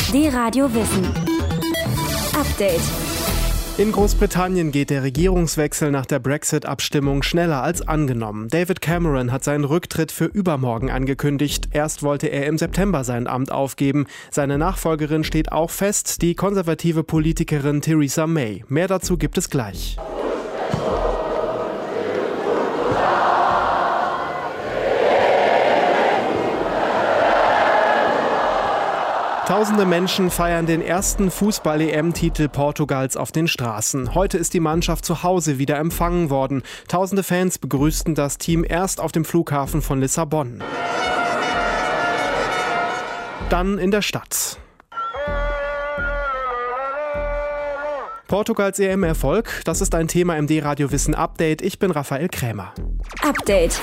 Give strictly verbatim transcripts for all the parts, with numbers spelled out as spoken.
D-Radio Wissen. Update. In Großbritannien geht der Regierungswechsel nach der Brexit-Abstimmung schneller als angenommen. David Cameron hat seinen Rücktritt für übermorgen angekündigt. Erst wollte er im September sein Amt aufgeben. Seine Nachfolgerin steht auch fest, die konservative Politikerin Theresa May. Mehr dazu gibt es gleich. Tausende Menschen feiern den ersten Fußball-E M-Titel Portugals auf den Straßen. Heute ist die Mannschaft zu Hause wieder empfangen worden. Tausende Fans begrüßten das Team erst auf dem Flughafen von Lissabon. Dann in der Stadt. Portugals E M-Erfolg, das ist ein Thema im D-Radio Wissen Update. Ich bin Raphael Krämer. Update.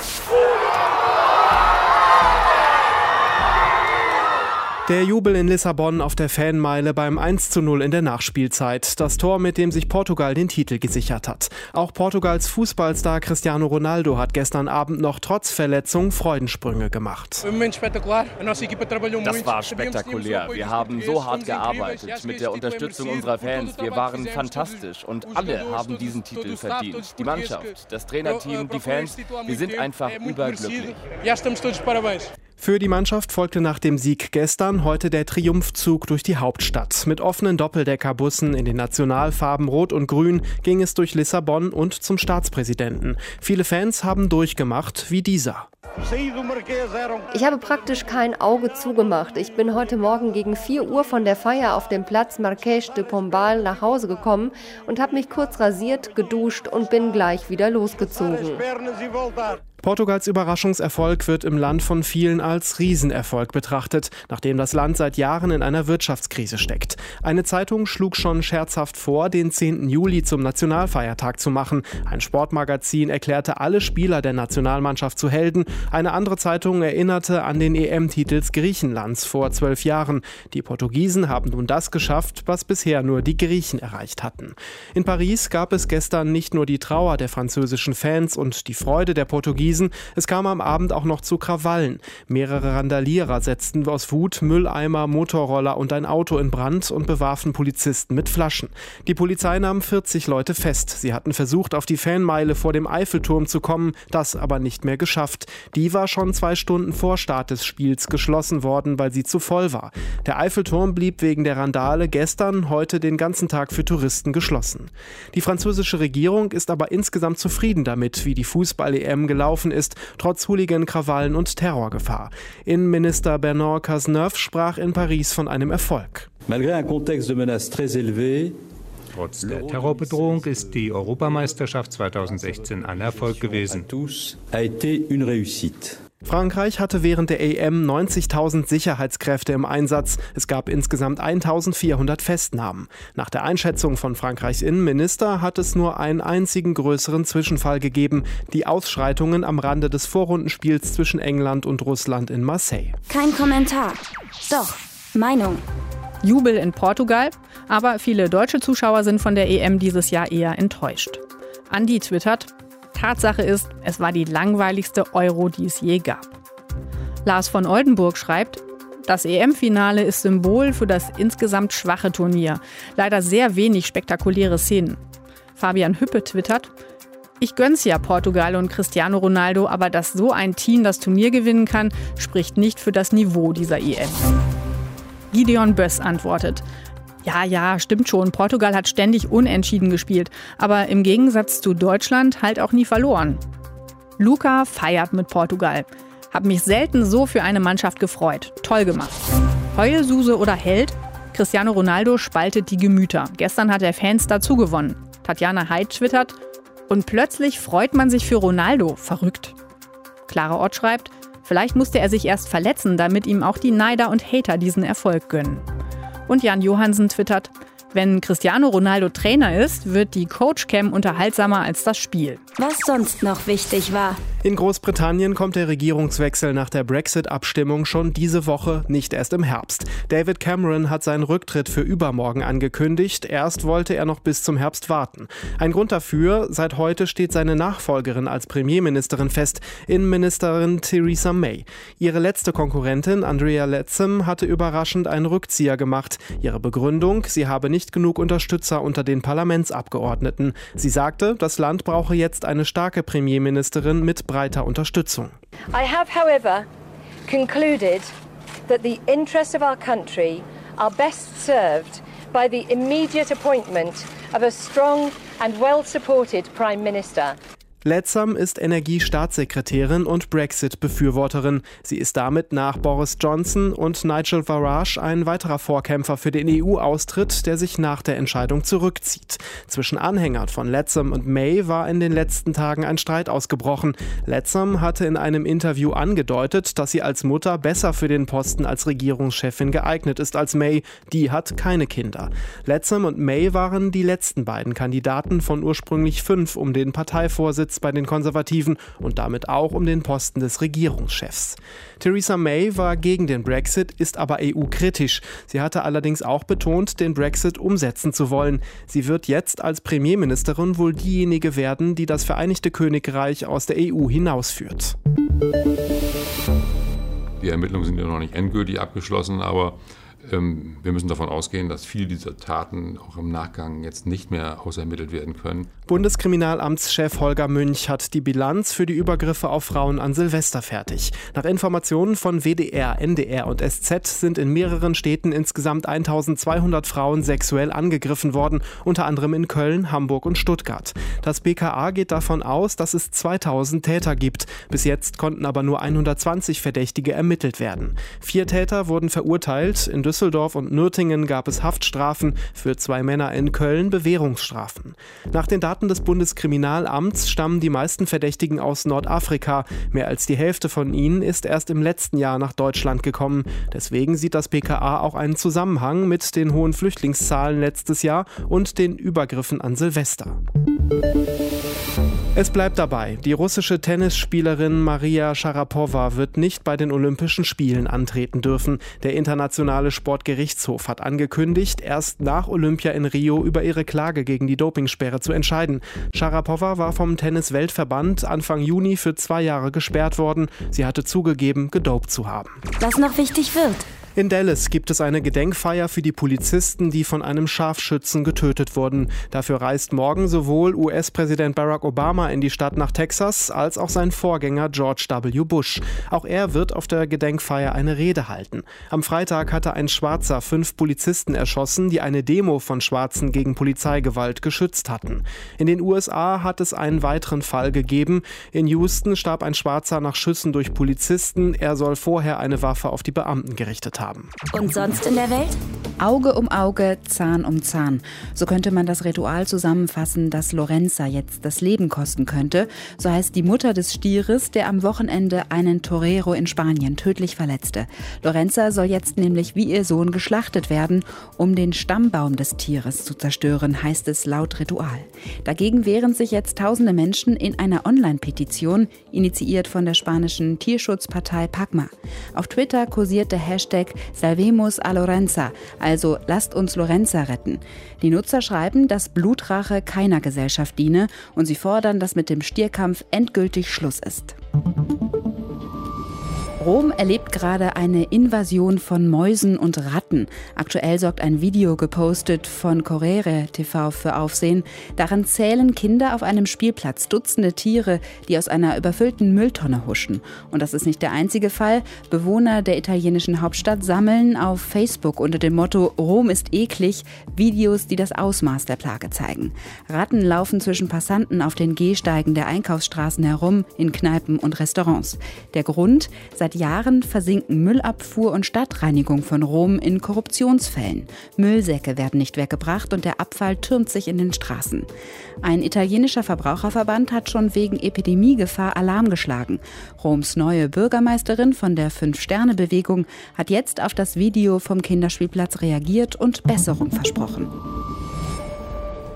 Der Jubel in Lissabon auf der Fanmeile beim eins zu null in der Nachspielzeit. Das Tor, mit dem sich Portugal den Titel gesichert hat. Auch Portugals Fußballstar Cristiano Ronaldo hat gestern Abend noch trotz Verletzung Freudensprünge gemacht. Das war spektakulär. Wir haben so hart gearbeitet mit der Unterstützung unserer Fans. Wir waren fantastisch und alle haben diesen Titel verdient. Die Mannschaft, das Trainerteam, die Fans, wir sind einfach überglücklich. Für die Mannschaft folgte nach dem Sieg gestern heute der Triumphzug durch die Hauptstadt. Mit offenen Doppeldeckerbussen in den Nationalfarben Rot und Grün ging es durch Lissabon und zum Staatspräsidenten. Viele Fans haben durchgemacht wie dieser. Ich habe praktisch kein Auge zugemacht. Ich bin heute Morgen gegen vier Uhr von der Feier auf dem Platz Marquês de Pombal nach Hause gekommen und habe mich kurz rasiert, geduscht und bin gleich wieder losgezogen. Portugals Überraschungserfolg wird im Land von vielen als Riesenerfolg betrachtet, nachdem das Land seit Jahren in einer Wirtschaftskrise steckt. Eine Zeitung schlug schon scherzhaft vor, den zehnten Juli zum Nationalfeiertag zu machen. Ein Sportmagazin erklärte alle Spieler der Nationalmannschaft zu Helden. Eine andere Zeitung erinnerte an den E M-Titel Griechenlands vor zwölf Jahren. Die Portugiesen haben nun das geschafft, was bisher nur die Griechen erreicht hatten. In Paris gab es gestern nicht nur die Trauer der französischen Fans und die Freude der Portugiesen. Es kam am Abend auch noch zu Krawallen. Mehrere Randalierer setzten aus Wut Mülleimer, Motorroller und ein Auto in Brand und bewarfen Polizisten mit Flaschen. Die Polizei nahm vierzig Leute fest. Sie hatten versucht, auf die Fanmeile vor dem Eiffelturm zu kommen, das aber nicht mehr geschafft. Die war schon zwei Stunden vor Start des Spiels geschlossen worden, weil sie zu voll war. Der Eiffelturm blieb wegen der Randale gestern, heute den ganzen Tag für Touristen geschlossen. Die französische Regierung ist aber insgesamt zufrieden damit, wie die Fußball-E M gelaufen ist, trotz Hooligan-Krawallen und Terrorgefahr. Innenminister Bernard Cazeneuve sprach in Paris von einem Erfolg. Trotz der Terrorbedrohung ist die Europameisterschaft zweitausendsechzehn ein Erfolg gewesen. Frankreich hatte während der E M neunzigtausend Sicherheitskräfte im Einsatz. Es gab insgesamt eintausendvierhundert Festnahmen. Nach der Einschätzung von Frankreichs Innenminister hat es nur einen einzigen größeren Zwischenfall gegeben: die Ausschreitungen am Rande des Vorrundenspiels zwischen England und Russland in Marseille. Kein Kommentar. Doch, Meinung. Jubel in Portugal, aber viele deutsche Zuschauer sind von der E M dieses Jahr eher enttäuscht. Andi twittert: Tatsache ist, es war die langweiligste Euro, die es je gab. Lars von Oldenburg schreibt: Das E M-Finale ist Symbol für das insgesamt schwache Turnier. Leider sehr wenig spektakuläre Szenen. Fabian Hüppe twittert: Ich gönn's ja Portugal und Cristiano Ronaldo, aber dass so ein Team das Turnier gewinnen kann, spricht nicht für das Niveau dieser E M. Gideon Böss antwortet: Ja, ja, stimmt schon. Portugal hat ständig unentschieden gespielt, aber im Gegensatz zu Deutschland halt auch nie verloren. Luca feiert mit Portugal. Hab mich selten so für eine Mannschaft gefreut. Toll gemacht. Heulsuse oder Held? Cristiano Ronaldo spaltet die Gemüter. Gestern hat er Fans dazu gewonnen. Tatjana Heid twittert: Und plötzlich freut man sich für Ronaldo. Verrückt. Clara Ott schreibt: Vielleicht musste er sich erst verletzen, damit ihm auch die Neider und Hater diesen Erfolg gönnen. Und Jan Johansen twittert: Wenn Cristiano Ronaldo Trainer ist, wird die Coachcam unterhaltsamer als das Spiel. Was sonst noch wichtig war. In Großbritannien kommt der Regierungswechsel nach der Brexit-Abstimmung schon diese Woche, nicht erst im Herbst. David Cameron hat seinen Rücktritt für übermorgen angekündigt. Erst wollte er noch bis zum Herbst warten. Ein Grund dafür: Seit heute steht seine Nachfolgerin als Premierministerin fest, Innenministerin Theresa May. Ihre letzte Konkurrentin, Andrea Leadsom, hatte überraschend einen Rückzieher gemacht. Ihre Begründung: Sie habe nicht genug Unterstützer unter den Parlamentsabgeordneten. Sie sagte, das Land brauche jetzt eine starke Premierministerin mit breiter Unterstützung. I have, however, concluded that the interests of our country are best served by the immediate appointment of a strong and well-supported Prime Minister. Leadsom ist Energiestaatssekretärin und Brexit-Befürworterin. Sie ist damit nach Boris Johnson und Nigel Farage ein weiterer Vorkämpfer für den E U-Austritt, der sich nach der Entscheidung zurückzieht. Zwischen Anhängern von Leadsom und May war in den letzten Tagen ein Streit ausgebrochen. Leadsom hatte in einem Interview angedeutet, dass sie als Mutter besser für den Posten als Regierungschefin geeignet ist als May. Die hat keine Kinder. Leadsom und May waren die letzten beiden Kandidaten von ursprünglich fünf um den Parteivorsitz bei den Konservativen und damit auch um den Posten des Regierungschefs. Theresa May war gegen den Brexit, ist aber E U-kritisch. Sie hatte allerdings auch betont, den Brexit umsetzen zu wollen. Sie wird jetzt als Premierministerin wohl diejenige werden, die das Vereinigte Königreich aus der E U hinausführt. Die Ermittlungen sind ja noch nicht endgültig abgeschlossen, aber ähm, wir müssen davon ausgehen, dass viele dieser Taten auch im Nachgang jetzt nicht mehr ausermittelt werden können. Bundeskriminalamtschef Holger Münch hat die Bilanz für die Übergriffe auf Frauen an Silvester fertig. Nach Informationen von W D R, N D R und S Z sind in mehreren Städten insgesamt eintausendzweihundert Frauen sexuell angegriffen worden, unter anderem in Köln, Hamburg und Stuttgart. Das B K A geht davon aus, dass es zweitausend Täter gibt. Bis jetzt konnten aber nur hundertzwanzig Verdächtige ermittelt werden. Vier Täter wurden verurteilt. In Düsseldorf und Nürtingen gab es Haftstrafen, für zwei Männer in Köln Bewährungsstrafen. Nach den Daten des Bundeskriminalamts stammen die meisten Verdächtigen aus Nordafrika. Mehr als die Hälfte von ihnen ist erst im letzten Jahr nach Deutschland gekommen. Deswegen sieht das B K A auch einen Zusammenhang mit den hohen Flüchtlingszahlen letztes Jahr und den Übergriffen an Silvester. Es bleibt dabei, die russische Tennisspielerin Maria Scharapowa wird nicht bei den Olympischen Spielen antreten dürfen. Der internationale Sportgerichtshof hat angekündigt, erst nach Olympia in Rio über ihre Klage gegen die Dopingsperre zu entscheiden. Scharapowa war vom Tennis-Weltverband Anfang Juni für zwei Jahre gesperrt worden. Sie hatte zugegeben, gedopt zu haben. Was noch wichtig wird. In Dallas gibt es eine Gedenkfeier für die Polizisten, die von einem Scharfschützen getötet wurden. Dafür reist morgen sowohl U S-Präsident Barack Obama in die Stadt nach Texas, als auch sein Vorgänger George W. Bush. Auch er wird auf der Gedenkfeier eine Rede halten. Am Freitag hatte ein Schwarzer fünf Polizisten erschossen, die eine Demo von Schwarzen gegen Polizeigewalt geschützt hatten. In den U S A hat es einen weiteren Fall gegeben. In Houston starb ein Schwarzer nach Schüssen durch Polizisten. Er soll vorher eine Waffe auf die Beamten gerichtet haben. Und sonst in der Welt? Auge um Auge, Zahn um Zahn. So könnte man das Ritual zusammenfassen, das Lorenza jetzt das Leben kosten könnte. So heißt die Mutter des Stieres, der am Wochenende einen Torero in Spanien tödlich verletzte. Lorenza soll jetzt nämlich wie ihr Sohn geschlachtet werden, um den Stammbaum des Tieres zu zerstören, heißt es laut Ritual. Dagegen wehren sich jetzt tausende Menschen in einer Online-Petition, initiiert von der spanischen Tierschutzpartei PACMA. Auf Twitter kursiert der Hashtag Salvemos a Lorenza, also lasst uns Lorenza retten. Die Nutzer schreiben, dass Blutrache keiner Gesellschaft diene und sie fordern, dass mit dem Stierkampf endgültig Schluss ist. Rom erlebt gerade eine Invasion von Mäusen und Ratten. Aktuell sorgt ein Video gepostet von Corriere T V für Aufsehen. Darin zählen Kinder auf einem Spielplatz Dutzende Tiere, die aus einer überfüllten Mülltonne huschen. Und das ist nicht der einzige Fall. Bewohner der italienischen Hauptstadt sammeln auf Facebook unter dem Motto Rom ist eklig Videos, die das Ausmaß der Plage zeigen. Ratten laufen zwischen Passanten auf den Gehsteigen der Einkaufsstraßen herum, in Kneipen und Restaurants. Der Grund? Seit Jahren versinken Müllabfuhr und Stadtreinigung von Rom in Korruptionsfällen. Müllsäcke werden nicht weggebracht und der Abfall türmt sich in den Straßen. Ein italienischer Verbraucherverband hat schon wegen Epidemiegefahr Alarm geschlagen. Roms neue Bürgermeisterin von der Fünf-Sterne-Bewegung hat jetzt auf das Video vom Kinderspielplatz reagiert und Besserung versprochen.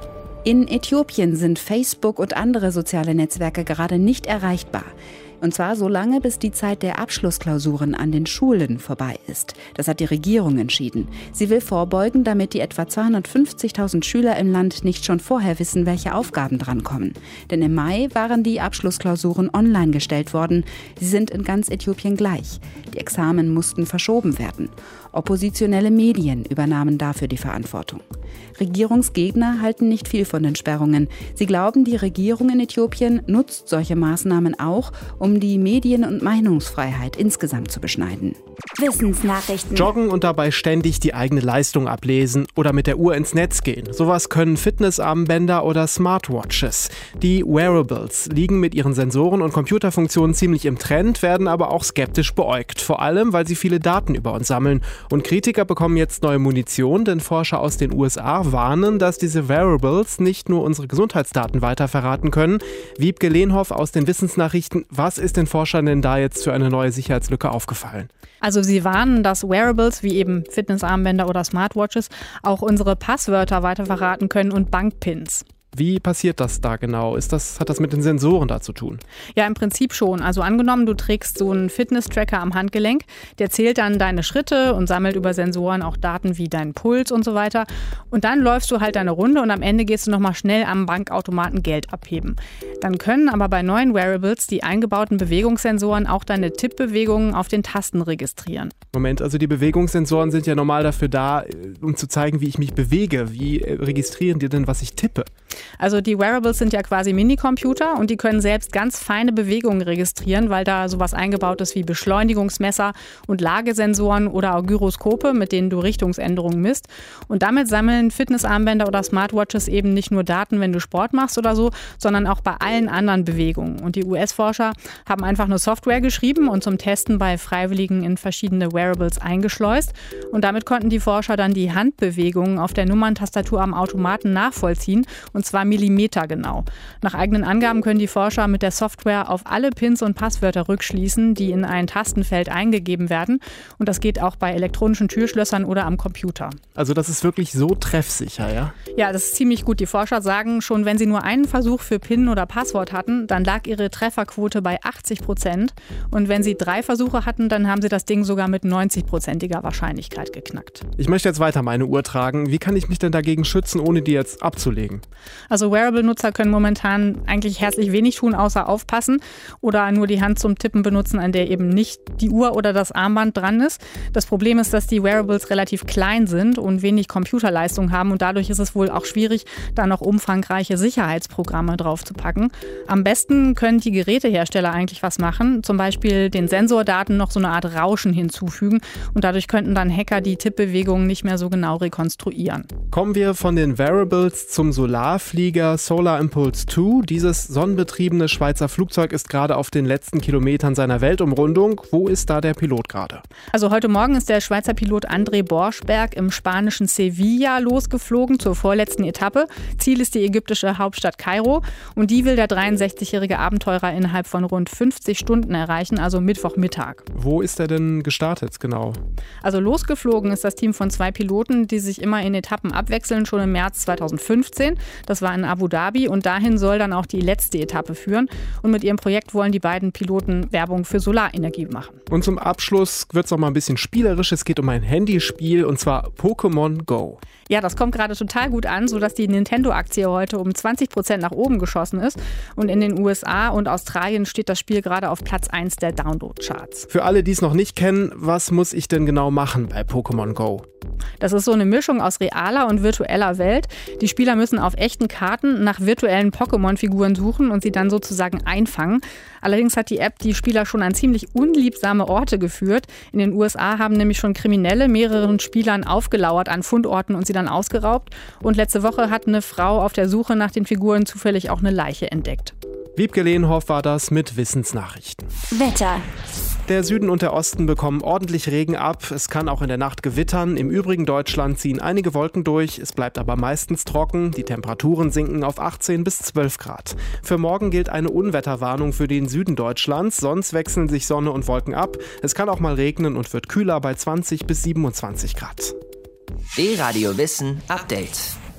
In Äthiopien sind Facebook und andere soziale Netzwerke gerade nicht erreichbar. Und zwar so lange, bis die Zeit der Abschlussklausuren an den Schulen vorbei ist. Das hat die Regierung entschieden. Sie will vorbeugen, damit die etwa zweihundertfünfzigtausend Schüler im Land nicht schon vorher wissen, welche Aufgaben drankommen. Denn im Mai waren die Abschlussklausuren online gestellt worden. Sie sind in ganz Äthiopien gleich. Die Examen mussten verschoben werden. Oppositionelle Medien übernahmen dafür die Verantwortung. Regierungsgegner halten nicht viel von den Sperrungen. Sie glauben, die Regierung in Äthiopien nutzt solche Maßnahmen auch, um die Medien- und Meinungsfreiheit insgesamt zu beschneiden. Wissensnachrichten. Joggen und dabei ständig die eigene Leistung ablesen oder mit der Uhr ins Netz gehen. Sowas können Fitnessarmbänder oder Smartwatches. Die Wearables liegen mit ihren Sensoren und Computerfunktionen ziemlich im Trend, werden aber auch skeptisch beäugt. Vor allem, weil sie viele Daten über uns sammeln. Und Kritiker bekommen jetzt neue Munition, denn Forscher aus den U S A warnen, dass diese Wearables nicht nur unsere Gesundheitsdaten weiterverraten können. Wiebke Lehnhoff aus den Wissensnachrichten. Was ist den Forschern denn da jetzt für eine neue Sicherheitslücke aufgefallen? Also sie warnen, dass Wearables wie eben Fitnessarmbänder oder Smartwatches auch unsere Passwörter weiterverraten können und Bankpins. Wie passiert das da genau? Ist das, hat das mit den Sensoren da zu tun? Ja, im Prinzip schon. Also angenommen, du trägst so einen Fitness-Tracker am Handgelenk, der zählt dann deine Schritte und sammelt über Sensoren auch Daten wie deinen Puls und so weiter. Und dann läufst du halt deine Runde und am Ende gehst du nochmal schnell am Bankautomaten Geld abheben. Dann können aber bei neuen Wearables die eingebauten Bewegungssensoren auch deine Tippbewegungen auf den Tasten registrieren. Moment, also die Bewegungssensoren sind ja normal dafür da, um zu zeigen, wie ich mich bewege. Wie registrieren die denn, was ich tippe? Also die Wearables sind ja quasi Minicomputer und die können selbst ganz feine Bewegungen registrieren, weil da sowas eingebaut ist wie Beschleunigungsmesser und Lagesensoren oder auch Gyroskope, mit denen du Richtungsänderungen misst. Und damit sammeln Fitnessarmbänder oder Smartwatches eben nicht nur Daten, wenn du Sport machst oder so, sondern auch bei allen anderen Bewegungen. Und die U S-Forscher haben einfach eine Software geschrieben und zum Testen bei Freiwilligen in verschiedene Wearables eingeschleust. Und damit konnten die Forscher dann die Handbewegungen auf der Nummerntastatur am Automaten nachvollziehen, und zwar millimetergenau. Nach eigenen Angaben können die Forscher mit der Software auf alle Pins und Passwörter rückschließen, die in ein Tastenfeld eingegeben werden. Und das geht auch bei elektronischen Türschlössern oder am Computer. Also das ist wirklich so treffsicher, ja? Ja, das ist ziemlich gut. Die Forscher sagen, schon wenn sie nur einen Versuch für PIN oder Passwort hatten, dann lag ihre Trefferquote bei achtzig Prozent. Und wenn sie drei Versuche hatten, dann haben sie das Ding sogar mit neunzig-prozentiger Wahrscheinlichkeit geknackt. Ich möchte jetzt weiter meine Uhr tragen. Wie kann ich mich denn dagegen schützen, ohne die jetzt abzulegen? Also Wearable-Nutzer können momentan eigentlich herzlich wenig tun, außer aufpassen oder nur die Hand zum Tippen benutzen, an der eben nicht die Uhr oder das Armband dran ist. Das Problem ist, dass die Wearables relativ klein sind und wenig Computerleistung haben und dadurch ist es wohl auch schwierig, da noch umfangreiche Sicherheitsprogramme drauf zu packen. Am besten können die Gerätehersteller eigentlich was machen, zum Beispiel den Sensordaten noch so eine Art Rauschen hinzufügen und dadurch könnten dann Hacker die Tippbewegungen nicht mehr so genau rekonstruieren. Kommen wir von den Wearables zum Solarflieger Solar Impulse zwei. Dieses sonnenbetriebene Schweizer Flugzeug ist gerade auf den letzten Kilometern seiner Weltumrundung. Wo ist da der Pilot gerade? Also heute Morgen ist der Schweizer Pilot André Borschberg im spanischen Sevilla losgeflogen zur vorletzten Etappe. Ziel ist die ägyptische Hauptstadt Kairo und die will der dreiundsechzigjährige Abenteurer innerhalb von rund fünfzig Stunden erreichen, also Mittwochmittag. Wo ist er denn gestartet, genau? Also losgeflogen ist das Team von zwei Piloten, die sich immer in Etappen abwechseln, schon im März zweitausendfünfzehn. Das war in Abu Dhabi und dahin soll dann auch die letzte Etappe führen. Und mit ihrem Projekt wollen die beiden Piloten Werbung für Solarenergie machen. Und zum Abschluss wird es noch mal ein bisschen spielerisch. Es geht um ein Handyspiel und zwar Pokémon Go. Ja, das kommt gerade total gut an, sodass die Nintendo-Aktie heute um zwanzig Prozent nach oben geschossen ist. Und in den U S A und Australien steht das Spiel gerade auf Platz eins der Download-Charts. Für alle, die es noch nicht kennen, was muss ich denn genau machen bei Pokémon Go? Das ist so eine Mischung aus realer und virtueller Welt. Die Spieler müssen auf echten Karten nach virtuellen Pokémon-Figuren suchen und sie dann sozusagen einfangen. Allerdings hat die App die Spieler schon an ziemlich unliebsame Orte geführt. In den U S A haben nämlich schon Kriminelle mehreren Spielern aufgelauert an Fundorten und sie dann ausgeraubt. Und letzte Woche hat eine Frau auf der Suche nach den Figuren zufällig auch eine Leiche entdeckt. Wiebke Lehnhoff war das mit Wissensnachrichten. Wetter. Der Süden und der Osten bekommen ordentlich Regen ab. Es kann auch in der Nacht gewittern. Im übrigen Deutschland ziehen einige Wolken durch. Es bleibt aber meistens trocken. Die Temperaturen sinken auf achtzehn bis zwölf Grad. Für morgen gilt eine Unwetterwarnung für den Süden Deutschlands. Sonst wechseln sich Sonne und Wolken ab. Es kann auch mal regnen und wird kühler bei zwanzig bis siebenundzwanzig Grad. D-Radio Wissen Update.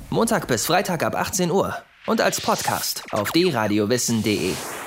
Montag bis Freitag ab achtzehn Uhr und als Podcast auf d radio wissen punkt de.